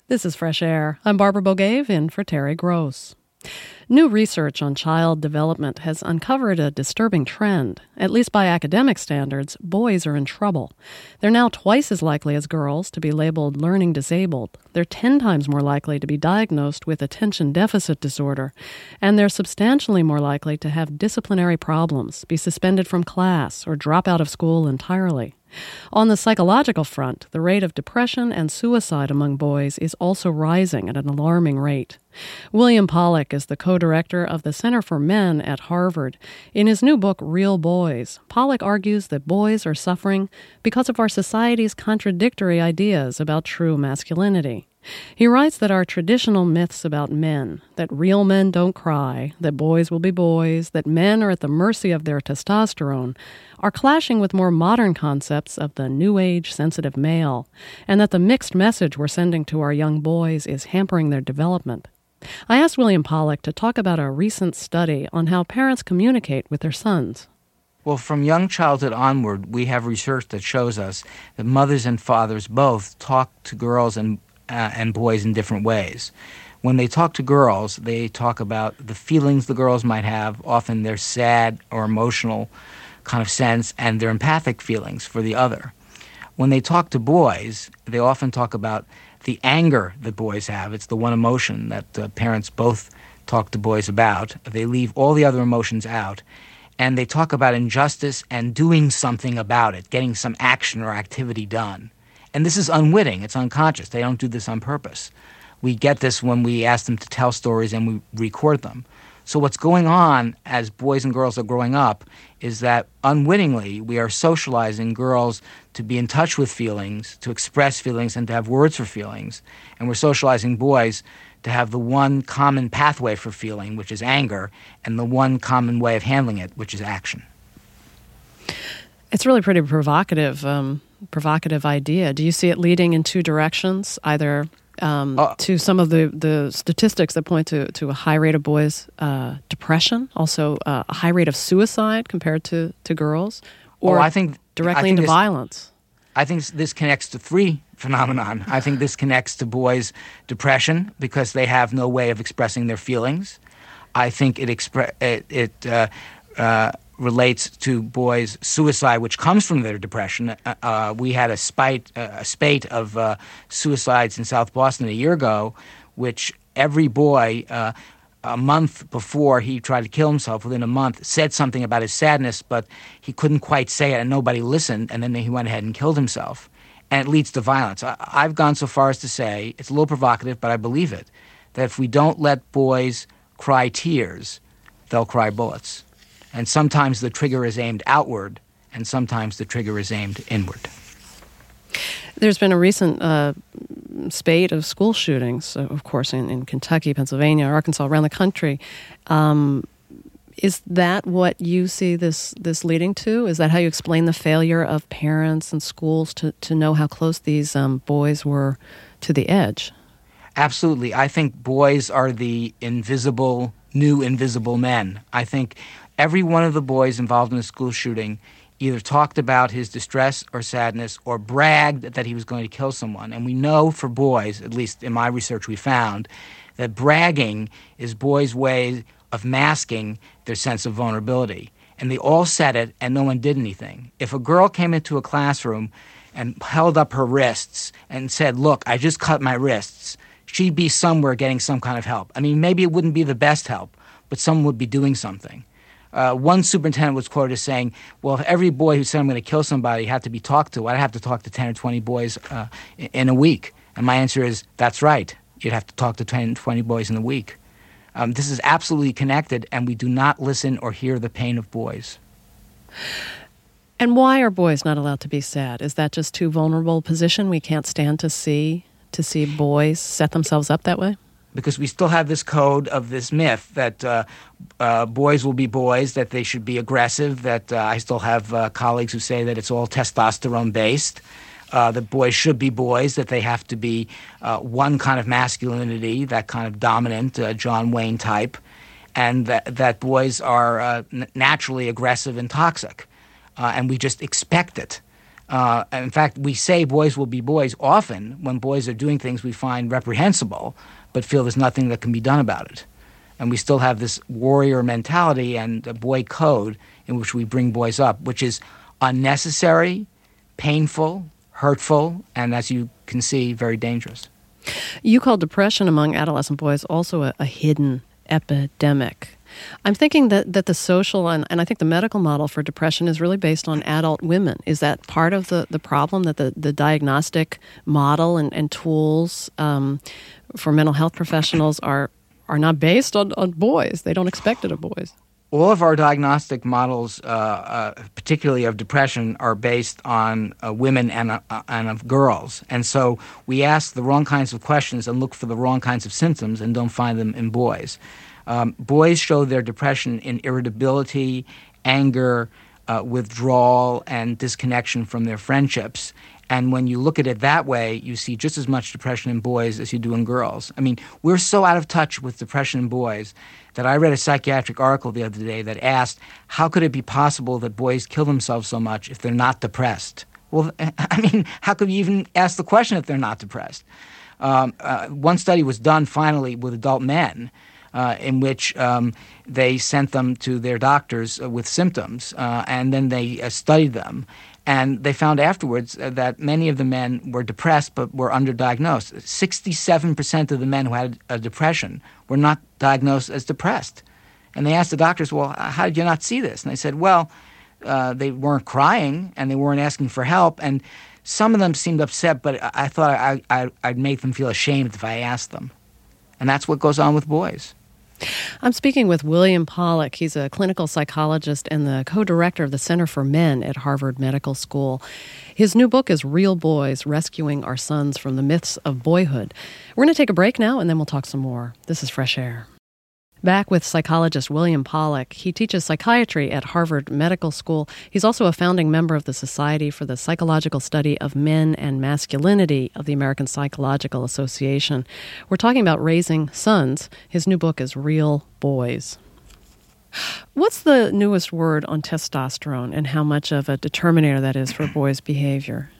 This is Fresh Air. I'm Barbara Bogave in for Terry Gross. New research on child development has uncovered a disturbing trend. At least by academic standards, boys are in trouble. They're now twice as likely as girls to be labeled learning disabled. They're 10 times more likely to be diagnosed with attention deficit disorder. And they're substantially more likely to have disciplinary problems, be suspended from class, or drop out of school entirely. On the psychological front, the rate of depression and suicide among boys is also rising at an alarming rate. William Pollack is the co-director of the Center for Men at Harvard. In his new book, Real Boys, Pollack argues that boys are suffering because of our society's contradictory ideas about true masculinity. He writes that our traditional myths about men, that real men don't cry, that boys will be boys, that men are at the mercy of their testosterone, are clashing with more modern concepts of the new age sensitive male, and that the mixed message we're sending to our young boys is hampering their development. I asked William Pollack to talk about a recent study on how parents communicate with their sons. Well, from young childhood onward, we have research that shows us that mothers and fathers both talk to girls and boys in different ways. When they talk to girls, they talk about the feelings the girls might have, often their sad or emotional kind of sense, and their empathic feelings for the other. When they talk to boys, they often talk about the anger that boys have. It's the one emotion that parents both talk to boys about. They leave all the other emotions out, and they talk about injustice and doing something about it, getting some action or activity done. And this is unwitting. It's unconscious. They don't do this on purpose. We get this when we ask them to tell stories and we record them. So what's going on as boys and girls are growing up is that unwittingly we are socializing girls to be in touch with feelings, to express feelings, and to have words for feelings. And we're socializing boys to have the one common pathway for feeling, which is anger, and the one common way of handling it, which is action. It's really pretty provocative idea. Do you see it leading in two directions, either to some of the statistics that point to a high rate of boys' depression, also a high rate of suicide compared to girls, or I think directly into violence? I think this connects to three phenomenon. I think this connects to boys' depression because they have no way of expressing their feelings. I think it relates to boys' suicide, which comes from their depression. We had a spate of suicides in South Boston a year ago, which every boy, a month before he tried to kill himself, within a month, said something about his sadness, but he couldn't quite say it and nobody listened, and then he went ahead and killed himself. And it leads to violence. I've gone so far as to say, it's a little provocative, but I believe it, that if we don't let boys cry tears, they'll cry bullets. And sometimes the trigger is aimed outward, and sometimes the trigger is aimed inward. There's been a recent spate of school shootings, of course, in Kentucky, Pennsylvania, Arkansas, around the country. Is that what you see this leading to? Is that how you explain the failure of parents and schools to know how close these boys were to the edge? Absolutely. I think boys are the new invisible men. I think every one of the boys involved in a school shooting either talked about his distress or sadness or bragged that he was going to kill someone. And we know for boys, at least in my research we found, that bragging is boys' way of masking their sense of vulnerability. And they all said it, and no one did anything. If a girl came into a classroom and held up her wrists and said, "Look, I just cut my wrists," she'd be somewhere getting some kind of help. I mean, maybe it wouldn't be the best help, but someone would be doing something. One superintendent was quoted as saying, well, if every boy who said I'm going to kill somebody had to be talked to, I'd have to talk to 10 or 20 boys in a week. And my answer is, that's right. You'd have to talk to 10 or 20 boys in a week. This is absolutely connected, and we do not listen or hear the pain of boys. And why are boys not allowed to be sad? Is that just too vulnerable a position? We can't stand to see boys set themselves up that way? Because we still have this code of this myth that boys will be boys, that they should be aggressive, that I still have colleagues who say that it's all testosterone-based, that boys should be boys, that they have to be one kind of masculinity, that kind of dominant John Wayne type, and that boys are naturally aggressive and toxic, and we just expect it. In fact, we say boys will be boys often when boys are doing things we find reprehensible, but feel there's nothing that can be done about it. And we still have this warrior mentality and a boy code in which we bring boys up, which is unnecessary, painful, hurtful, and as you can see, very dangerous. You call depression among adolescent boys also a hidden epidemic. I'm thinking that the social and I think the medical model for depression is really based on adult women. Is that part of the problem, that the diagnostic model and tools for mental health professionals are not based on boys? They don't expect it of boys. All of our diagnostic models, particularly of depression, are based on women and of girls. And so we ask the wrong kinds of questions and look for the wrong kinds of symptoms and don't find them in boys. Boys show their depression in irritability, anger, withdrawal, and disconnection from their friendships. And when you look at it that way, you see just as much depression in boys as you do in girls. I mean, we're so out of touch with depression in boys that I read a psychiatric article the other day that asked, how could it be possible that boys kill themselves so much if they're not depressed? Well, I mean, how could you even ask the question if they're not depressed? One study was done finally with adult men in which they sent them to their doctors with symptoms, and then they studied them. And they found afterwards that many of the men were depressed but were underdiagnosed. 67% of the men who had a depression were not diagnosed as depressed. And they asked the doctors, well, how did you not see this? And they said, well, they weren't crying and they weren't asking for help. And some of them seemed upset, but I thought I'd make them feel ashamed if I asked them. And that's what goes on with boys. I'm speaking with William Pollack. He's a clinical psychologist and the co-director of the Center for Men at Harvard Medical School. His new book is Real Boys, Rescuing Our Sons from the Myths of Boyhood. We're going to take a break now, and then we'll talk some more. This is Fresh Air. Back with psychologist William Pollack. He teaches psychiatry at Harvard Medical School. He's also a founding member of the Society for the Psychological Study of Men and Masculinity of the American Psychological Association. We're talking about raising sons. His new book is Real Boys. What's the newest word on testosterone and how much of a determinator that is for boys' behavior?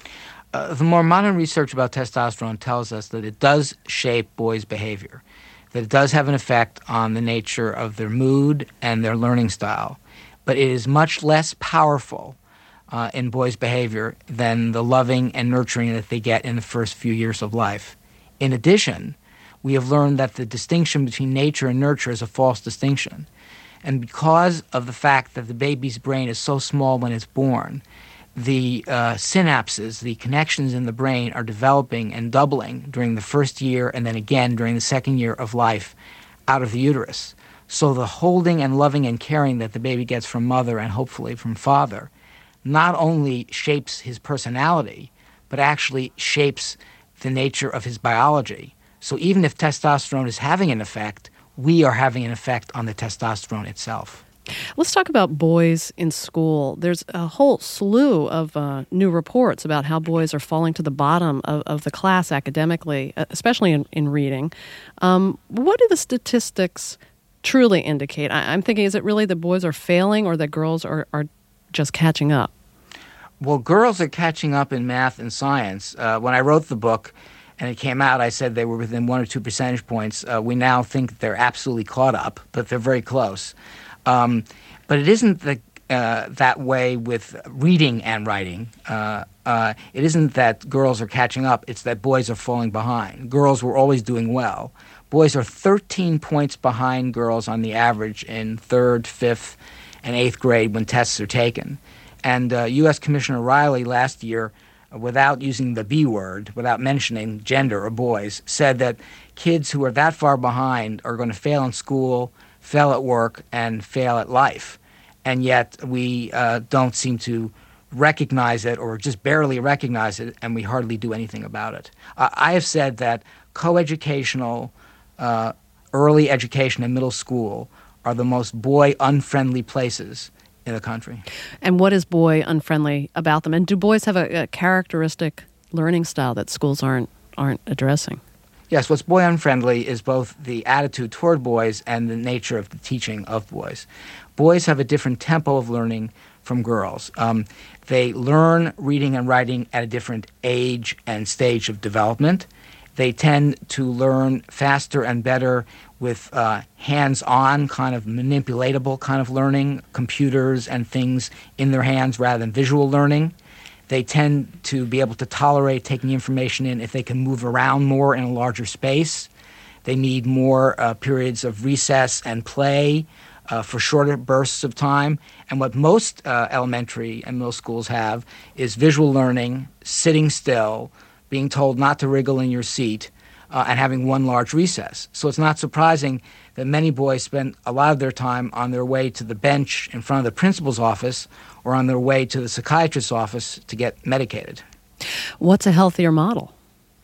The more modern research about testosterone tells us that it does shape boys' behavior, that it does have an effect on the nature of their mood and their learning style, but it is much less powerful in boys' behavior than the loving and nurturing that they get in the first few years of life. In addition, we have learned that the distinction between nature and nurture is a false distinction. And because of the fact that the baby's brain is so small when it's born, the synapses, the connections in the brain are developing and doubling during the first year and then again during the second year of life out of the uterus. So the holding and loving and caring that the baby gets from mother and hopefully from father not only shapes his personality, but actually shapes the nature of his biology. So even if testosterone is having an effect, we are having an effect on the testosterone itself. Let's talk about boys in school. There's a whole slew of new reports about how boys are falling to the bottom of the class academically, especially in reading. What do the statistics truly indicate? I'm thinking, is it really that boys are failing or that girls are just catching up? Well, girls are catching up in math and science. When I wrote the book and it came out, I said they were within 1 or 2 percentage points. We now think they're absolutely caught up, but they're very close. But it isn't that way with reading and writing. It isn't that girls are catching up. It's that boys are falling behind. Girls were always doing well. Boys are 13 points behind girls on the average in 3rd, 5th, and 8th grade when tests are taken. And U.S. Commissioner Riley last year, without using the B word, without mentioning gender or boys, said that kids who are that far behind are going to fail in school, fail at work, and fail at life. And yet we don't seem to recognize it or just barely recognize it, and we hardly do anything about it. I have said that coeducational early education and middle school are the most boy-unfriendly places in the country. And what is boy-unfriendly about them? And do boys have a characteristic learning style that schools aren't addressing? Yes, what's boy-unfriendly is both the attitude toward boys and the nature of the teaching of boys. Boys have a different tempo of learning from girls. They learn reading and writing at a different age and stage of development. They tend to learn faster and better with hands-on, kind of manipulatable kind of learning, computers and things in their hands rather than visual learning. They tend to be able to tolerate taking information in if they can move around more in a larger space. They need more periods of recess and play for shorter bursts of time. And what most elementary and middle schools have is visual learning, sitting still, being told not to wriggle in your seat, and having one large recess. So it's not surprising that many boys spend a lot of their time on their way to the bench in front of the principal's office or on their way to the psychiatrist's office to get medicated. What's a healthier model?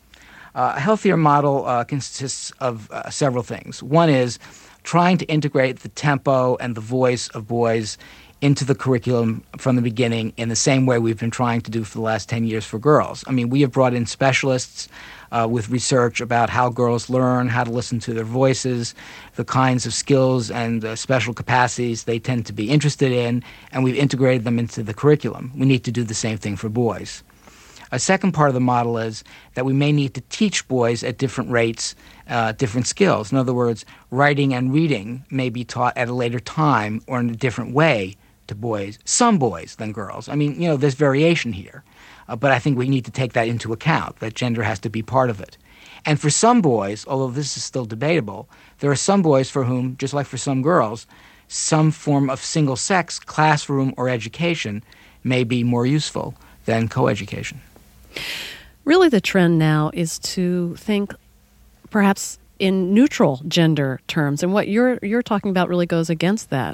A healthier model consists of several things. One is trying to integrate the tempo and the voice of boys into the curriculum from the beginning in the same way we've been trying to do for the last 10 years for girls. I mean, we have brought in specialists with research about how girls learn, how to listen to their voices, the kinds of skills and special capacities they tend to be interested in, and we've integrated them into the curriculum. We need to do the same thing for boys. A second part of the model is that we may need to teach boys at different rates different skills. In other words, writing and reading may be taught at a later time or in a different way to boys, some boys than girls. I mean, there's variation here. But I think we need to take that into account, that gender has to be part of it. And for some boys, although this is still debatable, there are some boys for whom, just like for some girls, some form of single-sex classroom or education may be more useful than coeducation. Really, the trend now is to think perhaps in neutral gender terms, and what you're talking about really goes against that.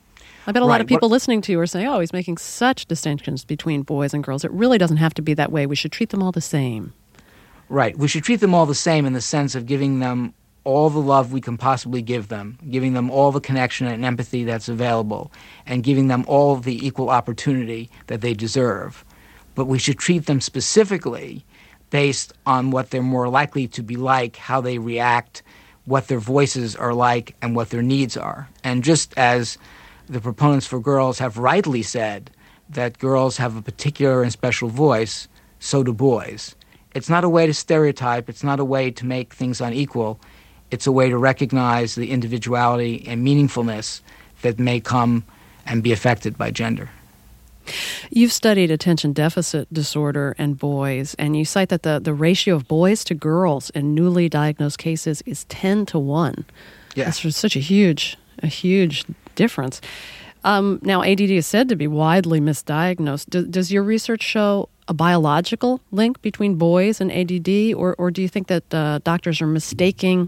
I bet a lot of people listening to you are saying, oh, he's making such distinctions between boys and girls. It really doesn't have to be that way. We should treat them all the same. Right. We should treat them all the same in the sense of giving them all the love we can possibly give them, giving them all the connection and empathy that's available, and giving them all the equal opportunity that they deserve. But we should treat them specifically based on what they're more likely to be like, how they react, what their voices are like, and what their needs are. And just as the proponents for girls have rightly said that girls have a particular and special voice, so do boys. It's not a way to stereotype. It's not a way to make things unequal. It's a way to recognize the individuality and meaningfulness that may come and be affected by gender. You've studied attention deficit disorder and boys, and you cite that the ratio of boys to girls in newly diagnosed cases is 10-1. Yeah. That's such a huge difference. Now, ADD is said to be widely misdiagnosed. Does your research show a biological link between boys and ADD, or do you think that doctors are mistaking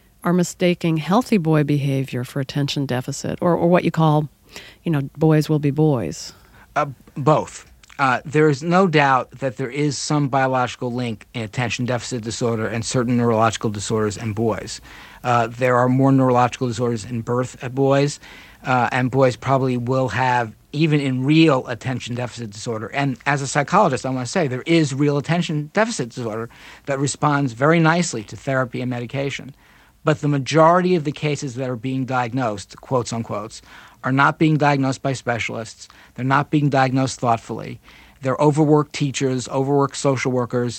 healthy boy behavior for attention deficit, or what you call, boys will be boys? Both. There is no doubt that there is some biological link in attention deficit disorder and certain neurological disorders in boys. There are more neurological disorders in birth at boys, and boys probably will have, even in real attention deficit disorder. And as a psychologist, I want to say there is real attention deficit disorder that responds very nicely to therapy and medication. But the majority of the cases that are being diagnosed, quotes unquotes, are not being diagnosed by specialists. They're not being diagnosed thoughtfully. They're overworked teachers, overworked social workers,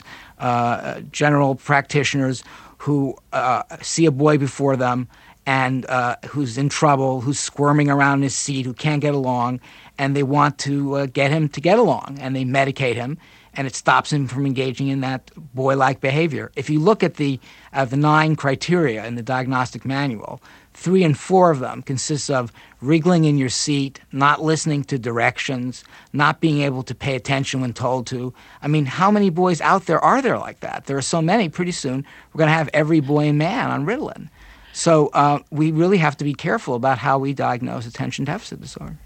general practitioners who see a boy before them and who's in trouble, who's squirming around in his seat, who can't get along, and they want to get him to get along, and they medicate him, and it stops him from engaging in that boy-like behavior. If you look at the 9 criteria in the diagnostic manual, 3 and 4 of them consists of wriggling in your seat, not listening to directions, not being able to pay attention when told to. I mean, how many boys out there are there like that? There are so many. Pretty soon, we're going to have every boy and man on Ritalin. So we really have to be careful about how we diagnose attention deficit disorder.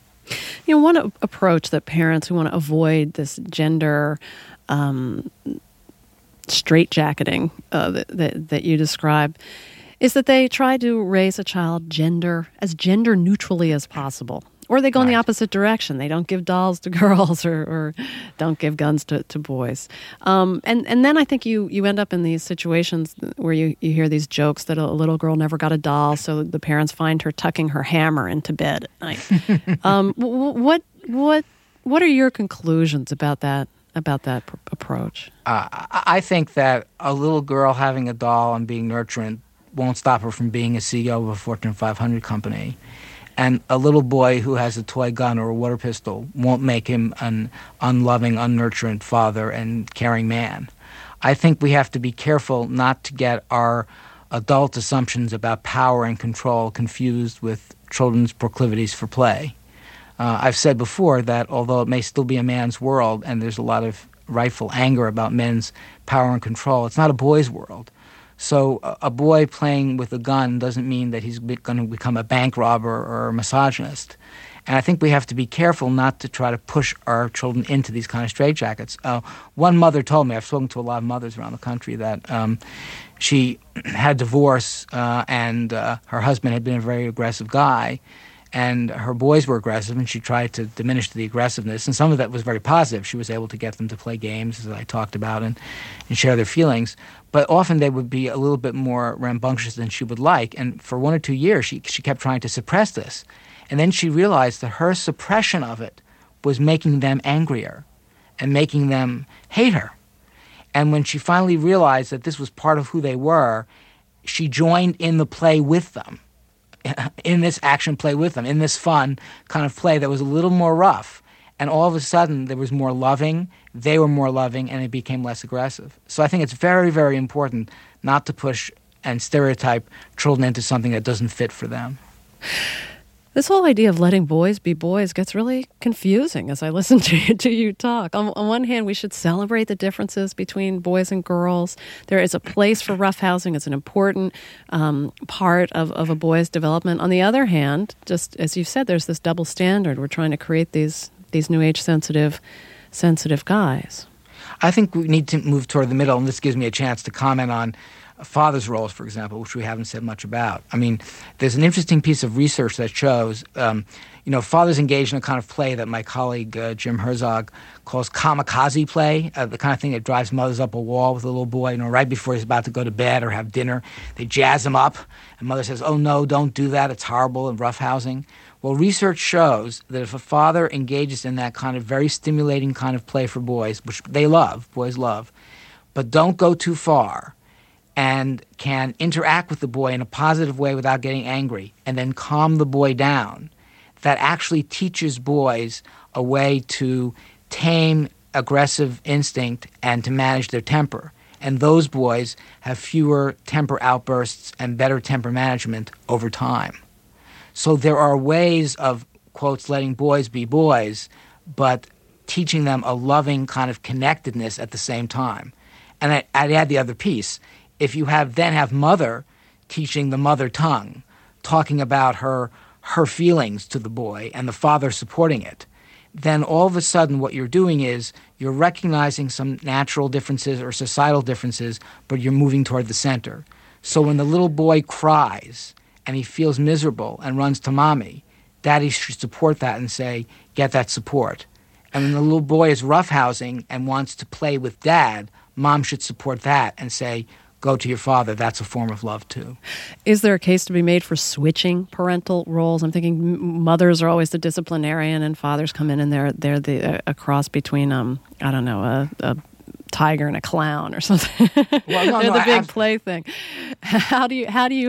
One approach that parents who want to avoid this gender straitjacketing that you describe is that they try to raise a child gender neutrally as possible. Or they go in the opposite direction. They don't give dolls to girls or don't give guns to boys. And then I think you end up in these situations where you hear these jokes that a little girl never got a doll, so the parents find her tucking her hammer into bed at night. What are your conclusions about that approach? I think that a little girl having a doll and being nurturing won't stop her from being a CEO of a Fortune 500 company. And a little boy who has a toy gun or a water pistol won't make him an unloving, unnurturing father and caring man. I think we have to be careful not to get our adult assumptions about power and control confused with children's proclivities for play. I've said before that although it may still be a man's world and there's a lot of rightful anger about men's power and control, it's not a boy's world. So a boy playing with a gun doesn't mean that he's going to become a bank robber or a misogynist. And I think we have to be careful not to try to push our children into these kind of straitjackets. One mother told me, I've spoken to a lot of mothers around the country, that she had divorce and her husband had been a very aggressive guy, and her boys were aggressive, and she tried to diminish the aggressiveness. And some of that was very positive. She was able to get them to play games, as I talked about, and share their feelings. But often they would be a little bit more rambunctious than she would like. And for 1 or 2 years, she kept trying to suppress this. And then she realized that her suppression of it was making them angrier and making them hate her. And when she finally realized that this was part of who they were, she joined in the play with them, in this action play with them, in this fun kind of play that was a little more rough. And all of a sudden, there was more loving, they were more loving, and it became less aggressive. So I think it's very, very important not to push and stereotype children into something that doesn't fit for them. This whole idea of letting boys be boys gets really confusing as I listen to you talk. On one hand, we should celebrate the differences between boys and girls. There is a place for roughhousing. It's an important part of a boy's development. On the other hand, just as you said, there's this double standard. We're trying to create these new age sensitive guys. I think we need to move toward the middle, and this gives me a chance to comment on fathers' roles, for example, which we haven't said much about. I mean, there's an interesting piece of research that shows, fathers engage in a kind of play that my colleague Jim Herzog calls kamikaze play, the kind of thing that drives mothers up a wall with a little boy, right before he's about to go to bed or have dinner. They jazz him up, and mother says, "Oh no, don't do that, it's horrible," and roughhousing. Well, research shows that if a father engages in that kind of very stimulating kind of play for boys, which boys love, but don't go too far, and can interact with the boy in a positive way without getting angry, and then calm the boy down, that actually teaches boys a way to tame aggressive instinct and to manage their temper. And those boys have fewer temper outbursts and better temper management over time. So there are ways of, quotes, letting boys be boys, but teaching them a loving kind of connectedness at the same time. And I'd add the other piece. If you have mother teaching the mother tongue, talking about her feelings to the boy and the father supporting it, then all of a sudden what you're doing is you're recognizing some natural differences or societal differences, but you're moving toward the center. So when the little boy cries and he feels miserable and runs to mommy, daddy should support that and say, get that support. And when the little boy is roughhousing and wants to play with dad, mom should support that and say, go to your father. That's a form of love, too. Is there a case to be made for switching parental roles? I'm thinking mothers are always the disciplinarian and fathers come in and they're a cross between, a tiger and a clown or something. Well, they're the big play thing. How do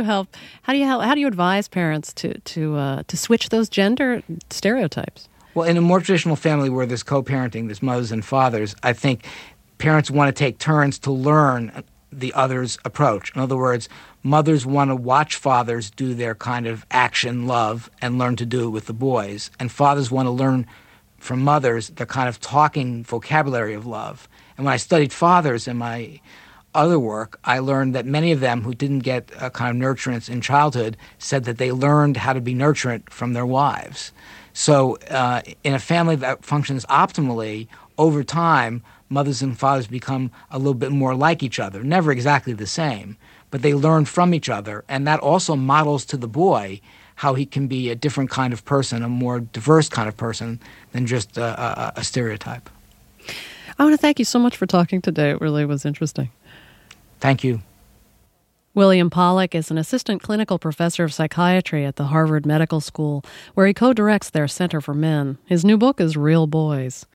you advise parents to switch those gender stereotypes? Well, in a more traditional family where there's co-parenting, there's mothers and fathers, I think parents want to take turns to learn the other's approach. In other words, mothers want to watch fathers do their kind of action love and learn to do it with the boys. And fathers want to learn from mothers the kind of talking vocabulary of love. And when I studied fathers in my other work, I learned that many of them who didn't get a kind of nurturance in childhood said that they learned how to be nurturant from their wives. So in a family that functions optimally, over time, mothers and fathers become a little bit more like each other. Never exactly the same, but they learn from each other. And that also models to the boy how he can be a different kind of person, a more diverse kind of person than just a stereotype. I want to thank you so much for talking today. It really was interesting. Thank you. William Pollack is an assistant clinical professor of psychiatry at the Harvard Medical School, where he co-directs their Center for Men. His new book is Real Boys.